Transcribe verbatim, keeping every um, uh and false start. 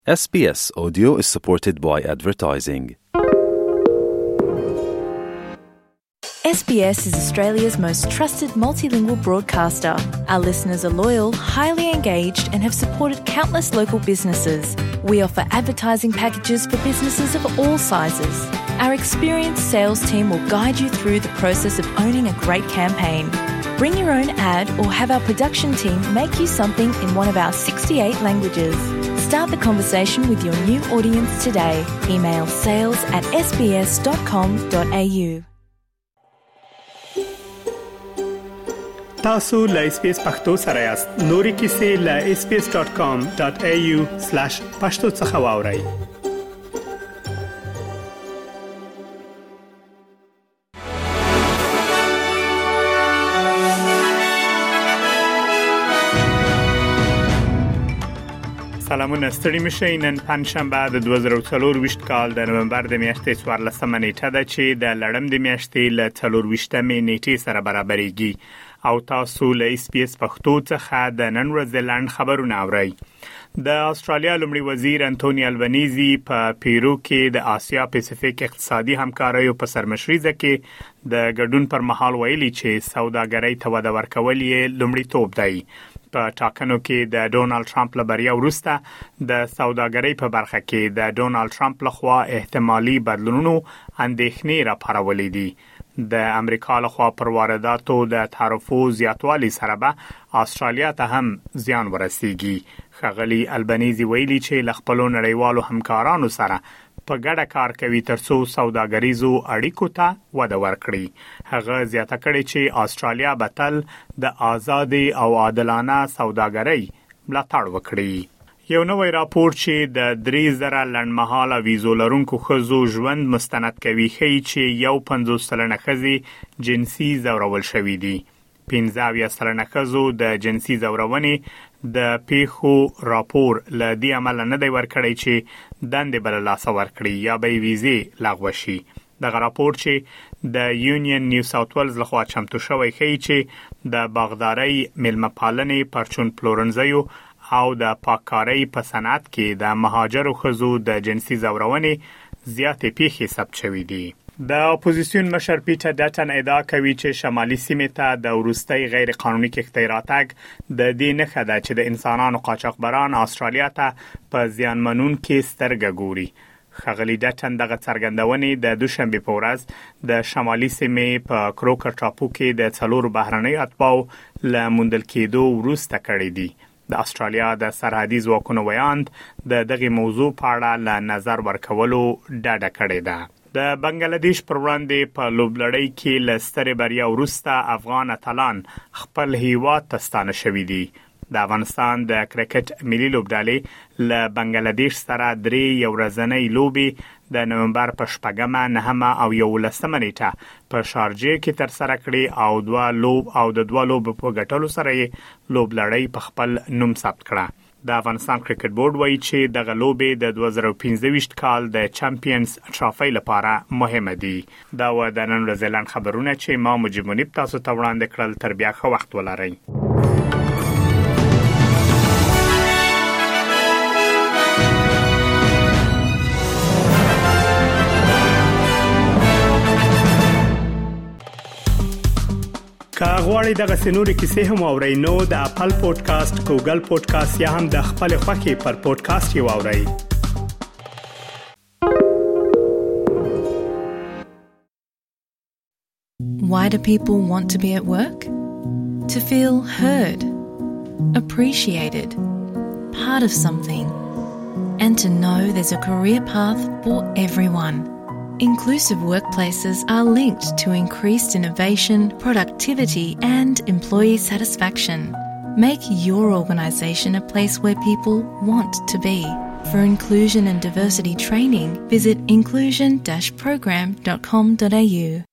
S B S Audio is supported by advertising. S B S is Australia's most trusted multilingual broadcaster. Our listeners are loyal, highly engaged and have supported countless local businesses. We offer advertising packages for businesses of all sizes. Our experienced sales team will guide you through the process of owning a great campaign. Bring your own ad or have our production team make you something in one of our sixty-eight languages. Start the conversation with your new audience today. Email sales at s b s dot com dot a u. تاسو له اس بي اس پختو سره یاست. نوري کیسې له s b s dot com dot a u slash pashto څخه واورئ. سلامونه ستړي مشئ. نن پنځشنبه د دوه زره څلور کال د نومبر د میاشتې څوارلسمه نیټه ده چې د لړم د میاشتې له څلورویشتمې نیټې سره برابرېږي او تاسو له اس بي اس پښتو څخه د نن ورځې لاند خبرونه اورئ. د استرالیا لومړي وزیر انټونی البنيزي په پیرو کې د آسیا پیسفیک اقتصادي همکاریو په سرمشريزه کې د ګډون پر مهال ویلي چې سوداګرۍ ته وده ورکول یې لومړی توپ دی. په ټاکنو کې د ډونالد ټرمپ له بریا وروسته د سوداګرۍ په برخه کې د ډونالد ټرمپ لخوا احتمالي بدلونونو اندېښنې راپارولې دي. د امریکا لخوا پر وارداتو د تعرفو زیاتوالي سره به استرالیا ته هم زیان ورسیږي. ښاغلي البنيزي ویلي چې له خپل نړیوالو همکارانو سره په ګډه کار کوي ترڅو سوداګریزو اړیکو ته وده ورکړي. هغه زیاته کړې چې استرالیا به تل د آزادي او عادلانه سوداګرۍ ملاتړ وکړي. یو نوی راپور چې د درې زره لنډمهاله ویزو لرونکو ښځو ژوند مستند کوي ښیي چې یو پنځوس سلنه ښځې جنسي ځورول شوي دي. پنځه اویا سلنه ښځو د جنسي ځورونې د پیښو راپور له دې امله نه دی ورکړی چې دندې بل لاسه ورکړي یا به ویزې لغوه شي. دغه راپور چې د یونین نیو ساوث ویلز لخوا چمتو شوی ښیي چې د باغدارۍ، میلمه پالنې، پرچون پلورنځیو او د پاککارۍ په صنعت کې د مهاجرو ښځو د جنسي ځورونې زیاتې پیښې ثبت شوې دي. د اپوزیسیون مشر پیټر ډټن ادعا کوي چې شمالي سیمې ته د وروستۍ غیر قانوني کښتۍ راتګ د دې نښه ده چې د انسانانو قاچاقبران استرالیا ته په زیانمنونکې سترګه ګوري. ښاغلي ډټن دغه څرګندونې د دوشنبه په ورځ د شمالي سیمې په کروکر ټاپو کې د څلورو بهرنۍ اتباعو له موندل کېدو وروسته کړې دي. د استرالیا د سرحدي ځواکونو ویاند د دغه موضوع په اړه له نظر ورکولو ډډه کړې ده. د بنگلاديش پر وړاندې په لوبلړۍ کې له سترې بریا وروسته افغان اتلان خپل هیواد ته ستانه شوي دي. د افغانستان د کرکټ ملي لوبډلې له بنگلاديش سره درې یو ورځنۍ لوبې د نومبر په شپږمه، نهمه او یولسمه نیټه په شارجه کې تر سره کړې او دوه لوب او د دوه لوب په ګټلو سره یې لوبلړۍ په خپل نوم ثبت کړه. د افغانستان کرکټ بورډ وایي چې دغه لوبې د دوه زره پنځه کال د چمپیونز ټرافي لپاره مهمه دي. دا و د نن ورځې لاند خبرونه چې ما مجمونیب تاسو ته وړاندې کړل. تر بیا ښه وخت ولرئ. که غواړئ دغه سنوري کیسې هم اورئ نو د اپل پودکاسټ، ګوګل پودکاسټ یا هم د خپل خوښې پر پودکاسټ یې واورئ. Why do people want to be at work? To feel heard, appreciated, part of something, and to know there's a career path for everyone. Inclusive workplaces are linked to increased innovation, productivity, and employee satisfaction. Make your organisation a place where people want to be. For inclusion and diversity training, visit inclusion dash program dot com dot a u.